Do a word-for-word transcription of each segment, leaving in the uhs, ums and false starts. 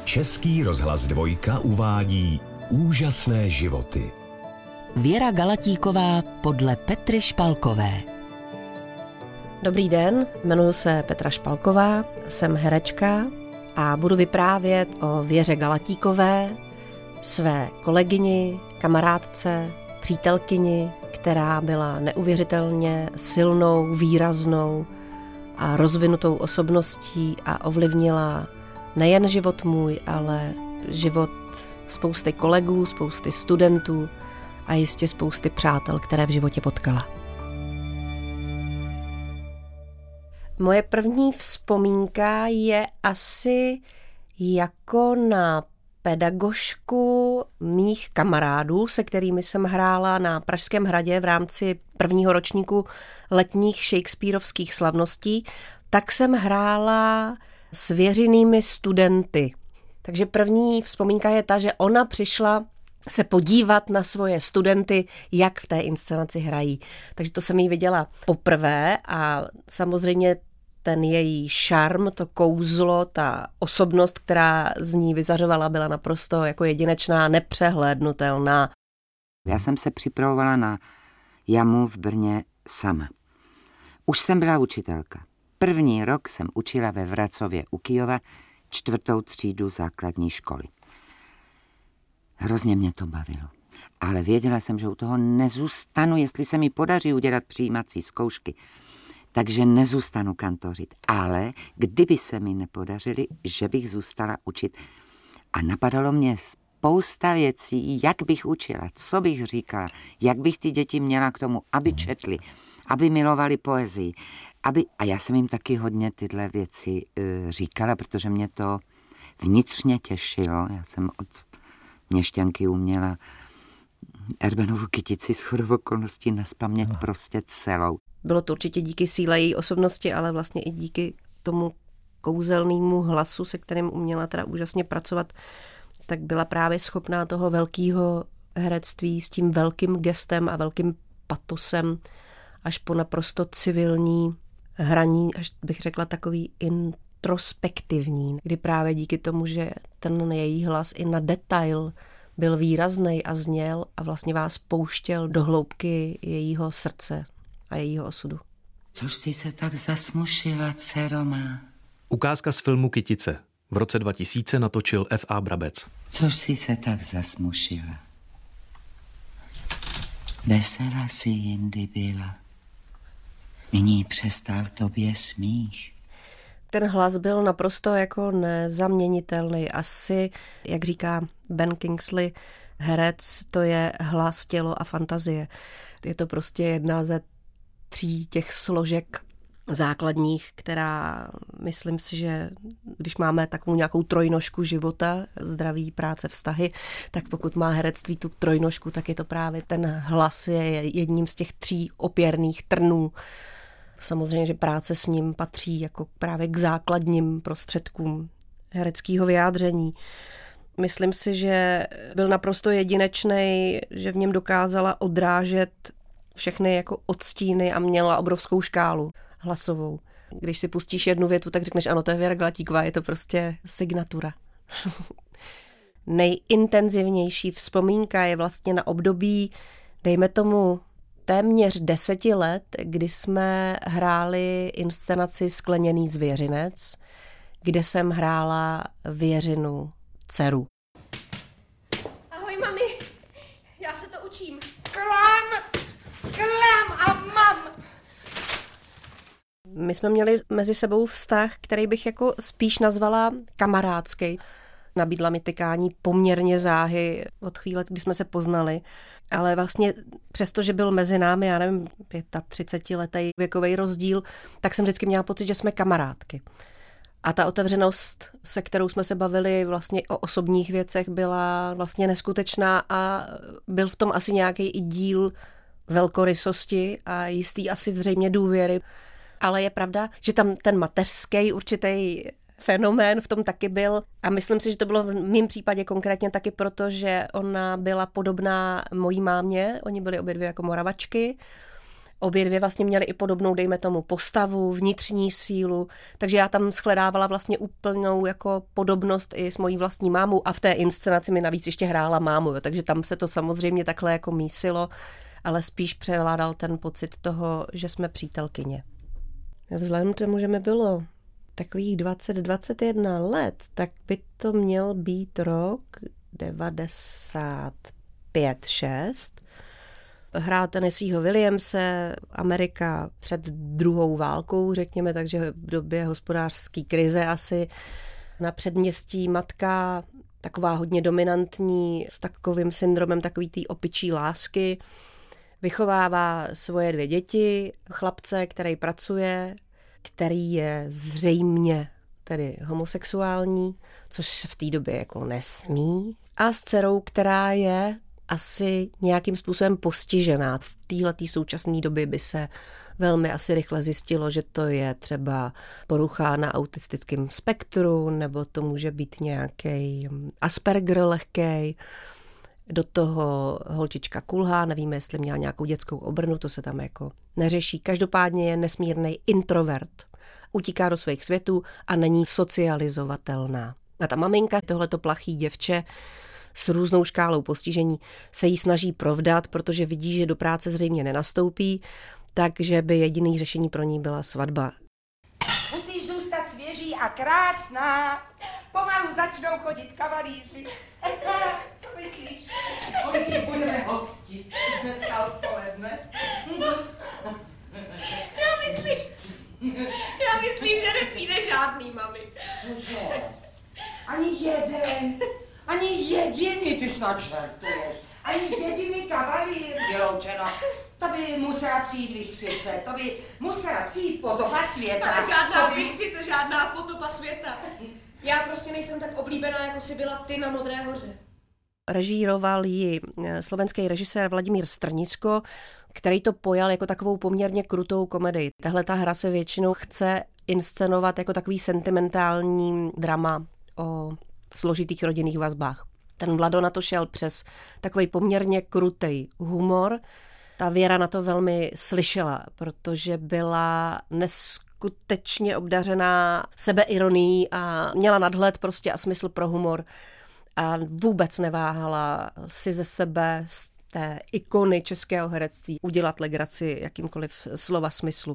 Český rozhlas Dvojka uvádí Úžasné životy. Věra Galatíková podle Petry Špalkové. Dobrý den, jmenuji se Petra Špalková, jsem herečka a budu vyprávět o Věře Galatíkové, své kolegyni, kamarádce, přítelkyni, která byla neuvěřitelně silnou, výraznou a rozvinutou osobností a ovlivnila nejen život můj, ale život spousty kolegů, spousty studentů a jistě spousty přátel, které v životě potkala. Moje první vzpomínka je asi jako na pedagožku mých kamarádů, se kterými jsem hrála na Pražském hradě v rámci prvního ročníku letních shakespearovských slavností, tak jsem hrála s Věřinými studenty. Takže první vzpomínka je ta, že ona přišla se podívat na svoje studenty, jak v té inscenaci hrají. Takže to jsem jí viděla poprvé a samozřejmě ten její šarm, to kouzlo, ta osobnost, která z ní vyzařovala, byla naprosto jako jedinečná, nepřehlédnutelná. Já jsem se připravovala na jamu v Brně sama. Už jsem byla učitelka. První rok jsem učila ve Vracově u Kyjova čtvrtou třídu základní školy. Hrozně mě to bavilo. Ale věděla jsem, že u toho nezůstanu, jestli se mi podaří udělat přijímací zkoušky. Takže nezůstanu kantořit. Ale kdyby se mi nepodařily, že bych zůstala učit. A napadalo mě spousta věcí, jak bych učila, co bych říkala, jak bych ty děti měla k tomu, aby četli, aby milovali poezii. Aby, a já jsem jim taky hodně tyhle věci e, říkala, protože mě to vnitřně těšilo. Já jsem od měšťanky uměla Erbenovu kytici shodou okolností nazpaměť prostě celou. Bylo to určitě díky síle její osobnosti, ale vlastně i díky tomu kouzelnému hlasu, se kterým uměla teda úžasně pracovat, tak byla právě schopná toho velkého herectví s tím velkým gestem a velkým patosem až po naprosto civilní hraní, až bych řekla takový introspektivní, kdy právě díky tomu, že ten její hlas i na detail byl výrazný a zněl a vlastně vás pouštěl do hloubky jejího srdce a jejího osudu. Což jsi se tak zasmušila, dcero má? Ukázka z filmu Kytice. V roce dva tisíce natočil F A Brabec. Což jsi se tak zasmušila? Veselá si jindy byla. Nyní přestal tobě smích. Ten hlas byl naprosto jako nezaměnitelný. Asi, jak říká Ben Kingsley, herec to je hlas, tělo a fantazie. Je to prostě jedna ze tří těch složek základních, která myslím si, že když máme takovou nějakou trojnožku života, zdraví, práce, vztahy, tak pokud má herectví tu trojnožku, tak je to právě ten hlas je jedním z těch tří opěrných trnů. Samozřejmě, že práce s ním patří jako právě k základním prostředkům hereckého vyjádření. Myslím si, že byl naprosto jedinečný, že v něm dokázala odrážet všechny jako odstíny a měla obrovskou škálu hlasovou. Když si pustíš jednu větu, tak řekneš, ano, to je Věra Galatíková, je to prostě signatura. Nejintenzivnější vzpomínka je vlastně na období, dejme tomu, téměř deseti let, kdy jsme hráli inscenaci Skleněný zvěřinec, kde jsem hrála Věřinu dceru. Ahoj, mami, já se to učím. Klam! Klam a mam! My jsme měli mezi sebou vztah, který bych jako spíš nazvala kamarádský. Nabídla mi tykání poměrně záhy od chvíle, kdy jsme se poznali. Ale vlastně přesto, že byl mezi námi, já nevím, třicetiletý věkový rozdíl, tak jsem vždycky měla pocit, že jsme kamarádky. A ta otevřenost, se kterou jsme se bavili vlastně o osobních věcech, byla vlastně neskutečná a byl v tom asi nějaký i díl velkorysosti a jistý asi zřejmě důvěry. Ale je pravda, že tam ten mateřský určitý fenomén v tom taky byl a myslím si, že to bylo v mém případě konkrétně taky proto, že ona byla podobná mojí mámě, oni byli obě dvě jako Moravačky Obě dvě vlastně měly i podobnou, dejme tomu, postavu, vnitřní sílu, takže já tam shledávala vlastně úplnou jako podobnost i s mojí vlastní mámou a v té inscenaci mi navíc ještě hrála mámu, jo, takže tam se to samozřejmě takhle jako mísilo, ale spíš převládal ten pocit toho, že jsme přítelkyně. Vzhledem k tomu, že mi bylo takových dvacet dvacet jedna let, tak by to měl být rok devadesát pět šest. Hrál Tennesseeho Williamse, Amerika před druhou válkou, řekněme, takže v době hospodářské krize asi. Na předměstí matka, taková hodně dominantní, s takovým syndromem takový té opičí lásky, vychovává svoje dvě děti, chlapce, který pracuje, který je zřejmě tedy homosexuální, což se v té době jako nesmí, a s dcerou, která je asi nějakým způsobem postižená. V téhletý současné době by se velmi asi rychle zjistilo, že to je třeba porucha na autistickém spektru, nebo to může být nějaký Asperger lehkej. Do toho holčička kulhá, nevíme, jestli měla nějakou dětskou obrnu, to se tam jako neřeší. Každopádně je nesmírný introvert. Utíká do svých světů a není socializovatelná. A ta maminka, tohleto plachý děvče s různou škálou postižení, se jí snaží provdat, protože vidí, že do práce zřejmě nenastoupí, takže by jediný řešení pro ní byla svatba. Musíš zůstat svěží a krásná. Pomalu začnou chodit kavalíři. Co myslíš? Kolik jich budeme hostit dneska odpoledne? Já myslím, já myslím, že nepřijde žádný, mami. Cože? Ani jeden, ani jediný, ty snad čertuješ. Ani jediný kavalír, vyloučeno. To by musela přijít vichřice, to by musela přijít potopa světa. Ale žádná vichřice, žádná potopa světa. Já prostě nejsem tak oblíbená, jako jsi byla ty na Modré hoře. Režíroval ji slovenský režisér Vladimír Strnicko, který to pojal jako takovou poměrně krutou komedii. Tahle ta hra se většinou chce inscenovat jako takový sentimentální drama o složitých rodinných vazbách. Ten Vlado na to šel přes takový poměrně krutej humor. Ta Věra na to velmi slyšela, protože byla neskutečně obdařená sebeironií a měla nadhled prostě a smysl pro humor. A vůbec neváhala si ze sebe, z té ikony českého herectví, udělat legraci jakýmkoliv slova smyslu.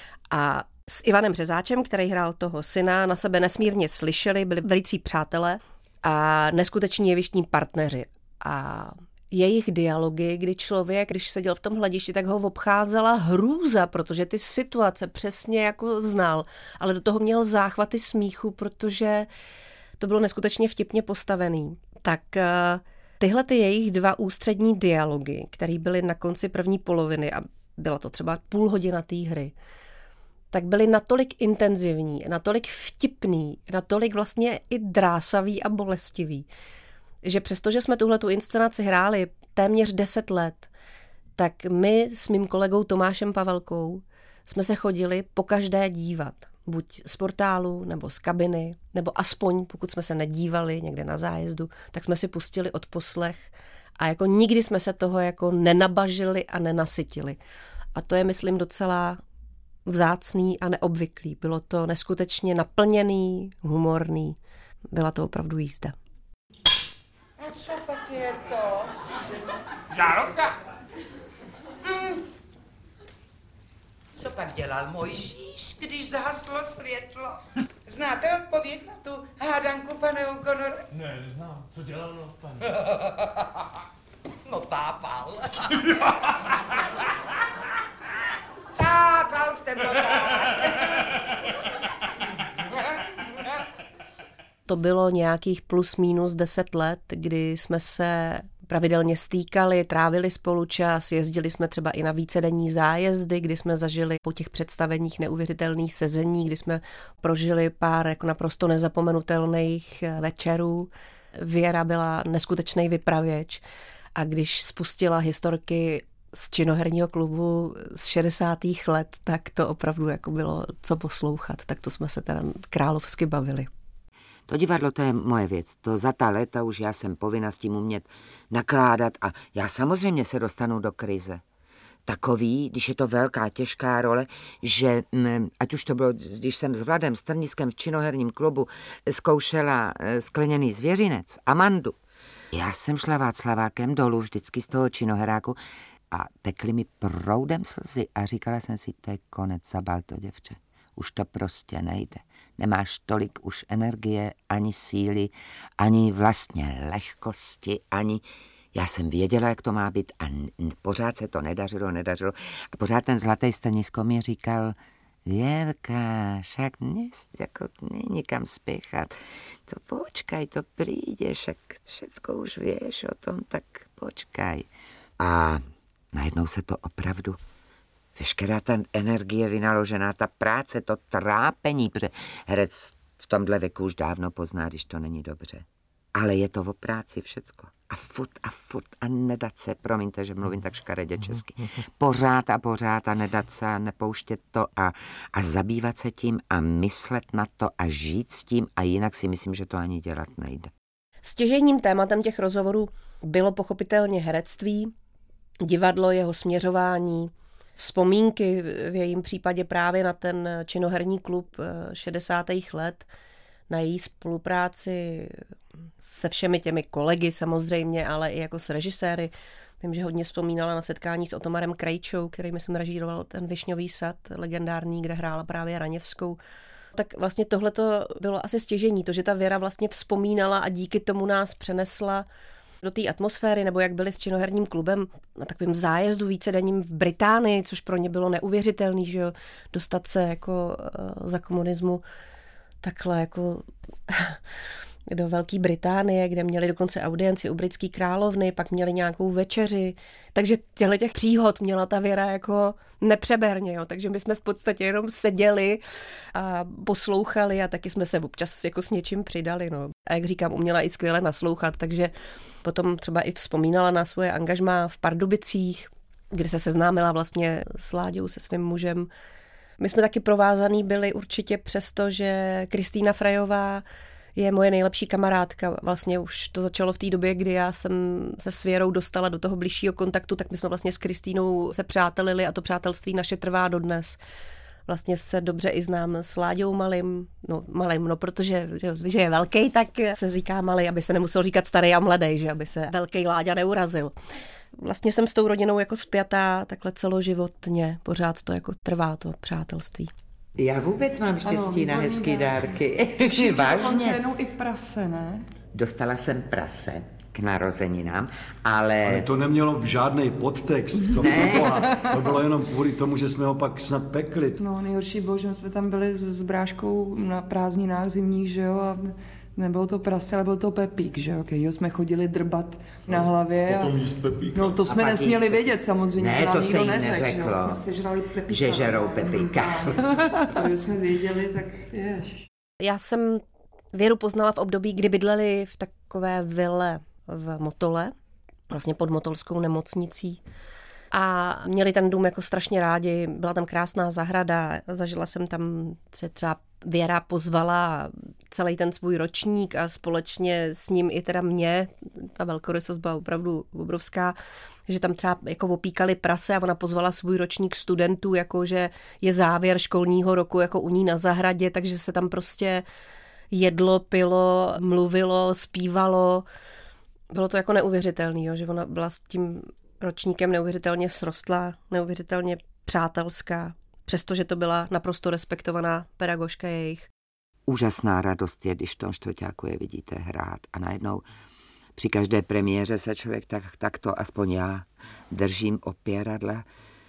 A s Ivanem Březáčem, který hrál toho syna, na sebe nesmírně slyšeli, byli velicí přátelé a neskuteční jevištní partneři. A jejich dialogy, kdy člověk, když seděl v tom hledišti, tak ho obcházela hrůza, protože ty situace přesně jako znal, ale do toho měl záchvaty smíchu, protože to bylo neskutečně vtipně postavený. Tak tyhle ty jejich dva ústřední dialogy, které byly na konci první poloviny, a byla to třeba půl hodina té hry, tak byly natolik intenzivní, natolik vtipný, natolik vlastně i drásavý a bolestivý, že přestože jsme tuhletu inscenaci hráli téměř deset let, tak my s mým kolegou Tomášem Pavelkou jsme se chodili pokaždé dívat. Buď z portálu, nebo z kabiny, nebo aspoň, pokud jsme se nedívali někde na zájezdu, tak jsme si pustili odposlech a jako nikdy jsme se toho jako nenabažili a nenasytili. A to je, myslím, docela vzácný a neobvyklý. Bylo to neskutečně naplněný, humorný. Byla to opravdu jízda. A co pak je to? Žárovka. Mm. Co pak dělal Mojžíš, když zhaslo světlo? Znáte odpověď na tu hádanku, pane O'Connor? Ne, neznám. Co dělal no, pane? No tápal. Tápal v teplotách. To bylo nějakých plus minus deset let, kdy jsme se pravidelně stýkali, trávili spolu čas, jezdili jsme třeba i na vícedenní zájezdy, kdy jsme zažili po těch představeních neuvěřitelných sezení, kdy jsme prožili pár jako naprosto nezapomenutelných večerů. Věra byla neskutečný vypravěč a když spustila historky z činoherního klubu z šedesátých let, tak to opravdu jako bylo co poslouchat, tak to jsme se teda královsky bavili. To divadlo, to je moje věc. To za ta léta už já jsem povinna s tím umět nakládat a já samozřejmě se dostanu do krize. takový, když je to velká, těžká role, že m, ať už to bylo, když jsem s Vladem Strniskem v činoherním klubu zkoušela Skleněný zvěřinec, Amandu. Já jsem šla Václavákem dolů vždycky z toho činoheráku a tekly mi proudem slzy a říkala jsem si, to je konec, zabal to děvče. Už to prostě nejde. Nemáš tolik už energie, ani síly, ani vlastně lehkosti, ani... Já jsem věděla, jak to má být a pořád se to nedařilo, nedařilo. A pořád ten Zlatý Stanisko mi říkal, Věrka, však dnes jako není kam spěchat. To počkaj, to přijde, však všetko už víš o tom, tak počkaj. A najednou se to opravdu, veškerá ta energie vynaložená, ta práce, to trápení, protože herec v tomhle věku už dávno pozná, když to není dobře. Ale je to o práci všecko. A furt a furt a nedat se, promiňte, že mluvím tak škaredě česky, pořád a pořád a nedat se a nepouštět to a, a zabývat se tím a myslet na to a žít s tím a jinak si myslím, že to ani dělat nejde. Stěžejním tématem těch rozhovorů bylo pochopitelně herectví, divadlo, jeho směřování, vzpomínky v jejím případě právě na ten činoherní klub šedesátých let, na její spolupráci se všemi těmi kolegy samozřejmě, ale i jako s režiséry. Vím, že hodně vzpomínala na setkání s Otomarem Krejčou, který myslím režíroval ten Višňový sad, legendární, kde hrála právě Raněvskou. Tak vlastně tohleto bylo asi stěžení, to, že ta Věra vlastně vzpomínala a díky tomu nás přenesla do té atmosféry, nebo jak byli s činoherním klubem na takovém zájezdu vícedenním v Británii, což pro ně bylo neuvěřitelný, že jo, dostat se jako uh, za komunismu takhle jako do Velké Británie, kde měli dokonce audienci u britské královny, pak měli nějakou večeři. Takže těchto těch příhod měla ta Věra jako nepřeberně. Jo. Takže my jsme v podstatě jenom seděli a poslouchali a taky jsme se občas jako s něčím přidali. No. A jak říkám, uměla i skvěle naslouchat, takže potom třeba i vzpomínala na svoje angažmá v Pardubicích, kde se seznámila vlastně s Láďou, se svým mužem. My jsme taky provázaný byli určitě přesto, že Kristýna Frejová je moje nejlepší kamarádka. Vlastně už to začalo v té době, kdy já jsem se s Věrou dostala do toho bližšího kontaktu, tak my jsme vlastně s Kristýnou se přátelili a to přátelství naše trvá dodnes. Vlastně se dobře i znám s Láďou Malým, no Malým, no protože že je velký, tak se říká Malý, aby se nemusel říkat starý a mladý, že aby se velký Láďa neurazil. Vlastně jsem s tou rodinou jako spjatá takhle celoživotně, pořád to jako trvá to přátelství. Já vůbec mám štěstí ano, na hezký dárky. Vážně. Jenom i prase, ne? Dostala jsem prase k narozeninám, ale... Ale to nemělo žádný podtext, to, ne. Boha, to bylo jenom kvůli tomu, že jsme ho pak snad pekli. No nejhorší bylo, že jsme tam byli s bráškou na prázdninách zimních, že jo, a nebylo to prase, ale byl to Pepík, že jo, kterýho jsme chodili drbat na hlavě. Potom jíst Pepíka. No to jsme nesměli vědět samozřejmě, ne, to nám to se jí neřekl, neřeklo, jsme sežrali Pepíka. že žerou Pepíka. Když jsme věděli, tak jež. Já jsem Věru poznala v období, kdy bydleli v takové vile v Motole, vlastně pod motolskou nemocnicí. A měli ten dům jako strašně rádi, byla tam krásná zahrada, zažila jsem tam, se třeba Věra pozvala celý ten svůj ročník a společně s ním i teda mě, ta velkorysost byla opravdu obrovská, že tam třeba jako opíkali prase a ona pozvala svůj ročník studentů, jakože je závěr školního roku jako u ní na zahradě, takže se tam prostě jedlo, pilo, mluvilo, zpívalo. Bylo to jako neuvěřitelný, jo, že ona byla s tím ročníkem neuvěřitelně srostlá, neuvěřitelně přátelská, přestože to byla naprosto respektovaná pedagožka jejich. Úžasná radost je, když v tom čtvrťáku je vidíte hrát a najednou při každé premiéře se člověk tak, tak to aspoň já držím opěradla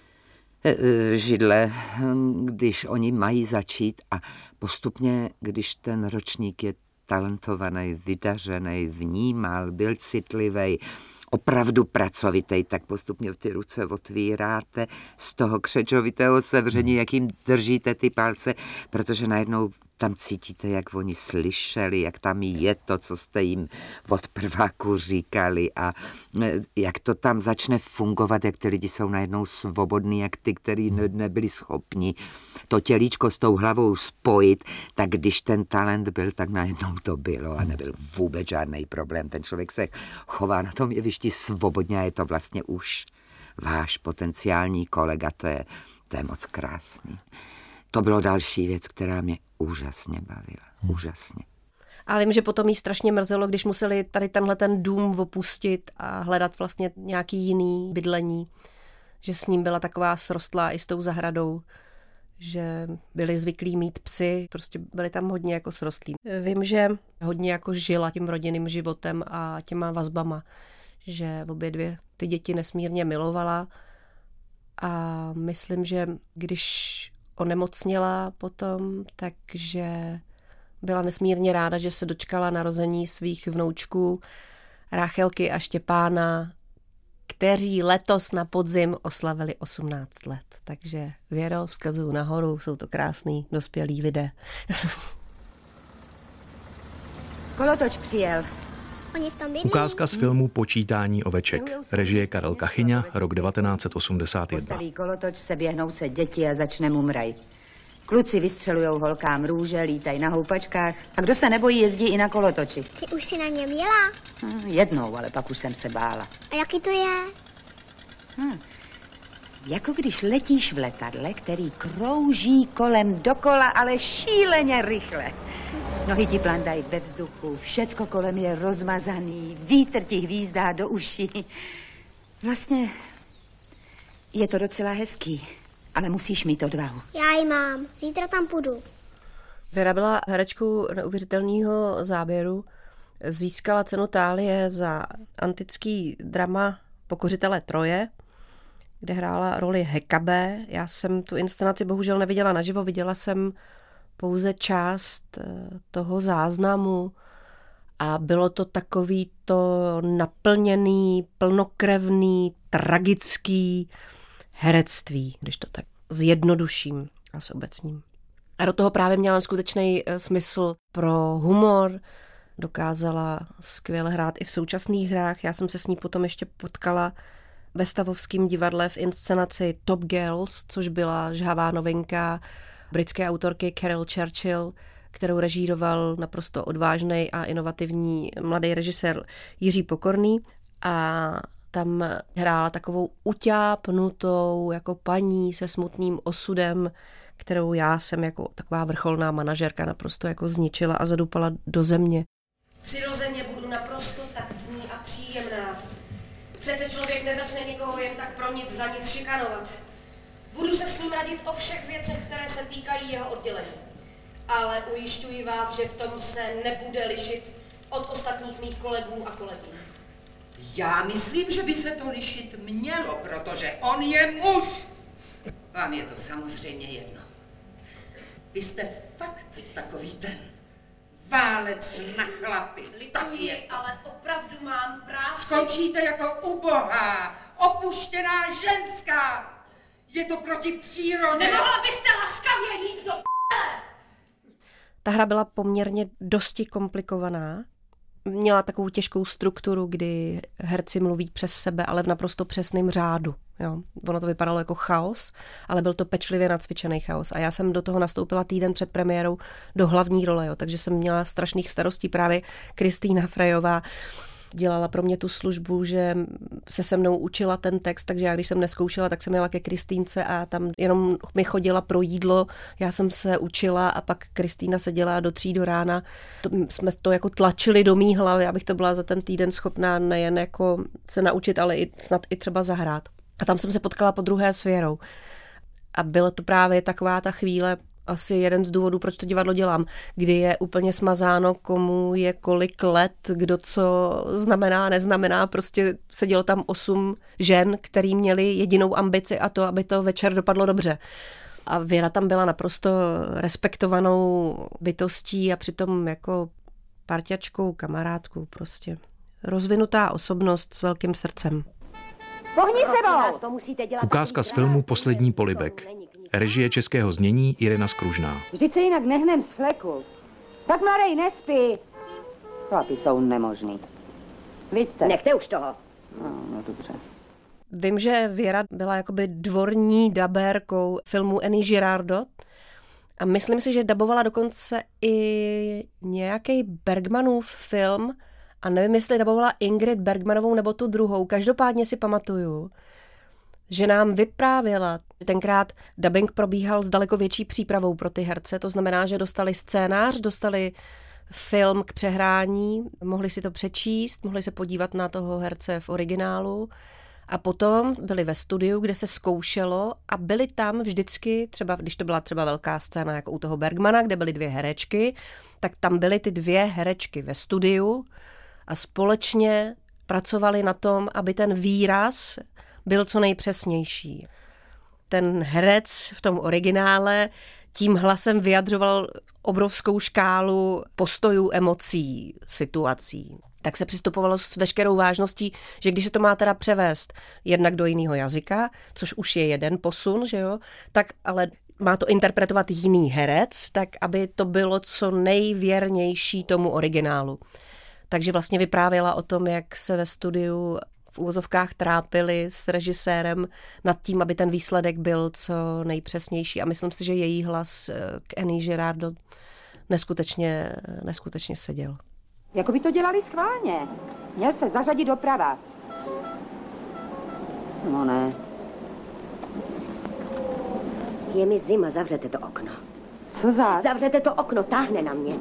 židle, když oni mají začít a postupně, když ten ročník je talentovaný, vydařený, vnímal, byl citlivý, opravdu pracovitý, tak postupně ty ruce otvíráte z toho křečovitého sevření, jakým držíte ty palce, protože najednou tam cítíte, jak oni slyšeli, jak tam je to, co jste jim od prváku říkali a jak to tam začne fungovat, jak ty lidi jsou najednou svobodní, jak ty, kteří nebyli schopni to tělíčko s tou hlavou spojit, tak když ten talent byl, tak najednou to bylo a nebyl vůbec žádný problém. Ten člověk se chová na tom jevišti svobodně a je to vlastně už váš potenciální kolega, to je, to je moc krásný. To bylo další věc, která mě úžasně bavila. Hmm. Úžasně. A vím, že potom jí strašně mrzelo, když museli tady tenhle ten dům opustit a hledat vlastně nějaký jiný bydlení. Že s ním byla taková srostlá i s tou zahradou, že byli zvyklí mít psy, prostě byli tam hodně jako srostlí. Vím, že hodně jako žila tím rodinným životem a těma vazbama, že obě dvě ty děti nesmírně milovala a myslím, že když onemocněla potom, takže byla nesmírně ráda, že se dočkala narození svých vnoučků Ráchelky a Štěpána, kteří letos na podzim oslavili osmnáct let. Takže Věro, vzkazuju nahoru, jsou to krásný dospělí lidé. Kolotoč přijel. Ukázka z filmu Počítání oveček. Režie Karel Kachyňa, rok devatenáct set osmdesát jedna. Postaví kolotoč, se běhnou se děti a začne mumraj. Kluci vystřelujou holkám růže, lítají na houpačkách. A kdo se nebojí, jezdí i na kolotoči. Ty už si na něm jela? Hm, jednou, ale pak už jsem se bála. A jaký to je? Hm. Jako když letíš v letadle, který krouží kolem dokola, ale šíleně rychle. Nohy ti plandají ve vzduchu, všecko kolem je rozmazaný, vítr ti hvízdá do uší. Vlastně je to docela hezký, ale musíš mít odvahu. Já ji mám, zítra tam půjdu. Věra byla herečkou neuvěřitelného záběru. Získala cenu Thálie za antický drama Pokořitelé Troje, kde hrála roli Hekabe. Já jsem tu inscenaci bohužel neviděla naživo, viděla jsem pouze část toho záznamu a bylo to takový to naplněný, plnokrevný, tragický herectví, když to tak zjednoduším a s obecním. A do toho právě měla skutečný smysl pro humor, dokázala skvěle hrát i v současných hrách. Já jsem se s ní potom ještě potkala ve Stavovském divadle v inscenaci Top Girls, což byla žhavá novinka britské autorky Carol Churchill, kterou režíroval naprosto odvážný a inovativní mladý režisér Jiří Pokorný. A tam hrála takovou utápnutou jako paní se smutným osudem, kterou já jsem jako taková vrcholná manažerka naprosto jako zničila a zadupala do země. Přirozeně budu naprosto taktní a příjemná. Přece člověk nezačne někoho jen tak pro nic za nic šikanovat. Budu se s ním radit o všech věcech, které se týkají jeho oddělení. Ale ujišťuji vás, že v tom se nebude lišit od ostatních mých kolegů a kolegyň. Já myslím, že by se to lišit mělo, protože on je muž. Vám je to samozřejmě jedno. Vy jste fakt takový ten válec na chlapy. Lituji, je to. Ale opravdu mám práci. Skončíte jako ubohá, opuštěná ženská. Je to proti přírodě. Nemohla byste laskavě jít do p***le? Ta hra byla poměrně dosti komplikovaná. Měla takovou těžkou strukturu, kdy herci mluví přes sebe, ale v naprosto přesném řádu. Jo. Ono to vypadalo jako chaos, ale byl to pečlivě nacvičený chaos. A já jsem do toho nastoupila týden před premiérou do hlavní role, jo. Takže jsem měla strašných starostí. Právě Kristýna Frejová dělala pro mě tu službu, že se se mnou učila ten text, takže já když jsem neskoušela, tak jsem jela ke Kristýnce a tam jenom mi chodila pro jídlo, já jsem se učila a pak Kristýna seděla do tří do rána. To, jsme to jako tlačili do mý hlavy, abych to byla za ten týden schopná nejen jako se naučit, ale i snad i třeba zahrát. A tam jsem se potkala po druhé s Věrou. A bylo to právě taková ta chvíle, asi jeden z důvodů, proč to divadlo dělám, kdy je úplně smazáno, komu je kolik let, kdo co znamená, neznamená. Prostě sedělo tam osm žen, který měli jedinou ambici a to, aby to večer dopadlo dobře. A Věra tam byla naprosto respektovanou bytostí a přitom jako parťačkou, kamarádkou prostě. Rozvinutá osobnost s velkým srdcem. Pohni sebou! Ukázka z filmu Poslední polibek. Režie českého znění Irena Skružná. Vždyť se jinak nehnem z fleku. Tak mladej, nespí. Chlapi jsou nemožný. Vidíte. Nechte už toho. No, no dobře. Vím, že Věra byla jakoby dvorní dabérkou filmu Annie Girardot a myslím si, že dabovala dokonce i nějaký Bergmanův film a nevím, jestli dabovala Ingrid Bergmanovou nebo tu druhou. Každopádně si pamatuju, že nám vyprávěla. Tenkrát dabing probíhal s daleko větší přípravou pro ty herce, to znamená, že dostali scénář, dostali film k přehrání, mohli si to přečíst, mohli se podívat na toho herce v originálu a potom byli ve studiu, kde se zkoušelo a byli tam vždycky, třeba když to byla třeba velká scéna jako u toho Bergmana, kde byly dvě herečky, tak tam byly ty dvě herečky ve studiu a společně pracovali na tom, aby ten výraz byl co nejpřesnější. Ten herec v tom originále tím hlasem vyjadřoval obrovskou škálu postojů, emocí, situací. Tak se přistupovalo s veškerou vážností, že když se to má teda převést jednak do jiného jazyka, což už je jeden posun, že jo, tak ale má to interpretovat jiný herec, tak aby to bylo co nejvěrnější tomu originálu. Takže vlastně vyprávěla o tom, jak se ve studiu v úvozovkách trápili s režisérem nad tím, aby ten výsledek byl co nejpřesnější. A myslím si, že její hlas k Annie Girardot neskutečně, neskutečně seděl. Jako by to dělali schválně. Měl se zařadit doprava. No ne. Je mi zima, zavřete to okno. Co zás? Zavřete to okno, táhne na mě.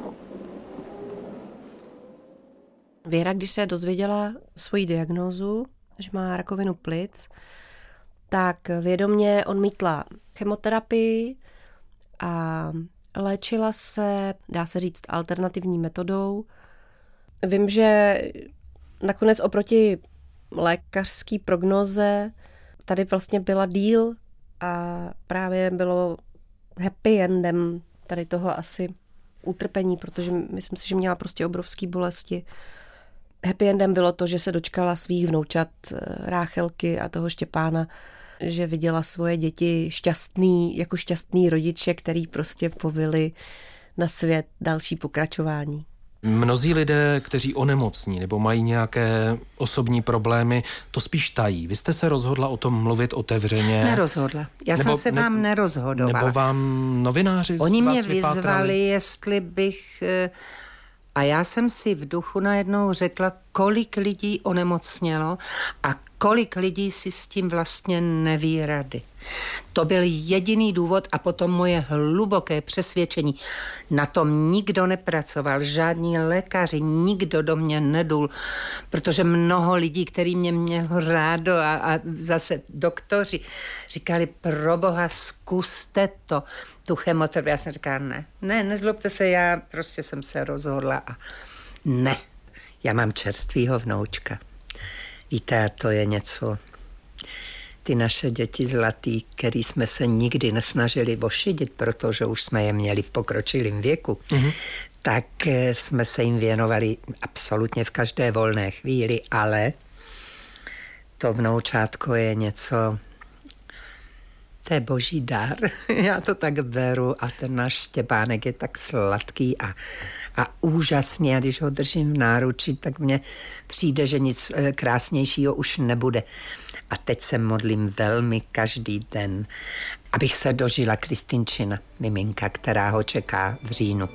Věra, když se dozvěděla svoji diagnózu, že má rakovinu plic, tak vědomě odmítla chemoterapii a léčila se, dá se říct, alternativní metodou. Vím, že nakonec oproti lékařské prognoze tady vlastně byla díl a právě bylo happy endem tady toho asi utrpení, protože myslím si, že měla prostě obrovský bolesti. Happy endem bylo to, že se dočkala svých vnoučat Ráchelky a toho Štěpána, že viděla svoje děti šťastný, jako šťastný rodiče, který prostě povili na svět další pokračování. Mnozí lidé, kteří onemocní nebo mají nějaké osobní problémy, to spíš tají. Vy jste se rozhodla o tom mluvit otevřeně? Nerozhodla. Já nebo, jsem se ne, vám nerozhodovala. Nebo vám novináři Oni vás mě vypátrali? vyzvali, jestli bych... A já jsem si v duchu najednou řekla, kolik lidí onemocnělo a kolik lidí si s tím vlastně neví rady. To byl jediný důvod a potom moje hluboké přesvědčení. Na tom nikdo nepracoval, žádní lékaři, nikdo do mě nedul, protože mnoho lidí, který mě mělo rádo a, a zase doktoři říkali, proboha, zkuste to, tu chemoterapii. Já jsem říkala, ne, ne, nezlobte se, já prostě jsem se rozhodla a ne, já mám čerstvýho vnoučka. Víte, to je něco, ty naše děti zlatý, který jsme se nikdy nesnažili ošidit, protože už jsme je měli v pokročilém věku, mm-hmm. tak jsme se jim věnovali absolutně v každé volné chvíli, ale to vnoučátko je něco, to je boží dar. Já to tak beru a ten náš Štěpánek je tak sladký a, a úžasný a když ho držím v náručí, tak mně přijde, že nic krásnějšího už nebude. A teď se modlím velmi každý den, abych se dožila Kristýnčina, miminka, která ho čeká v říjnu.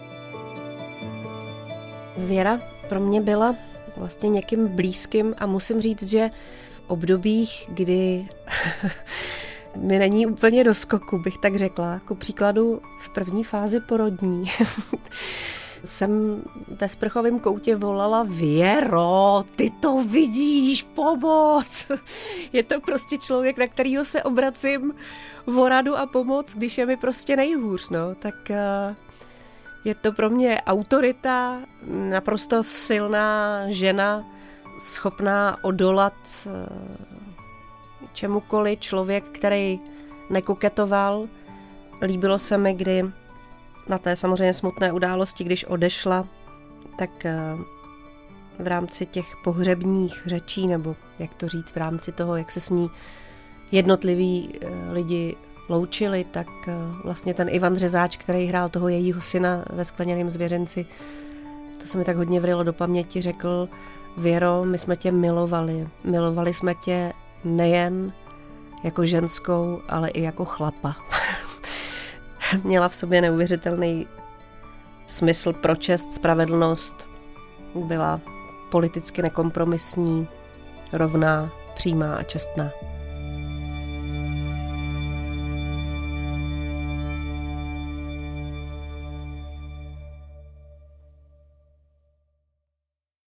Věra pro mě byla vlastně někým blízkým a musím říct, že v obdobích, kdy mi není úplně do skoku, bych tak řekla, jako příkladu v první fázi porodní, jsem ve sprchovém koutě volala Věro, ty to vidíš, pomoc. Je to prostě člověk, na kterýho se obracím o radu a pomoc, když je mi prostě nejhůř, no, tak uh, je to pro mě autorita, naprosto silná žena, schopná odolat uh, čemukoliv, člověk, který nekoketoval. Líbilo se mi, kdy na té samozřejmě smutné události, když odešla, tak v rámci těch pohřebních řečí, nebo jak to říct, v rámci toho, jak se s ní jednotliví lidi loučili, tak vlastně ten Ivan Řezáč, který hrál toho jejího syna ve Skleněném zvěřenci, to se mi tak hodně vrylo do paměti, řekl: Věro, my jsme tě milovali. Milovali jsme tě nejen jako ženskou, ale i jako chlapa. Měla v sobě neuvěřitelný smysl pro čest, spravedlnost. Byla politicky nekompromisní, rovná, přímá a čestná.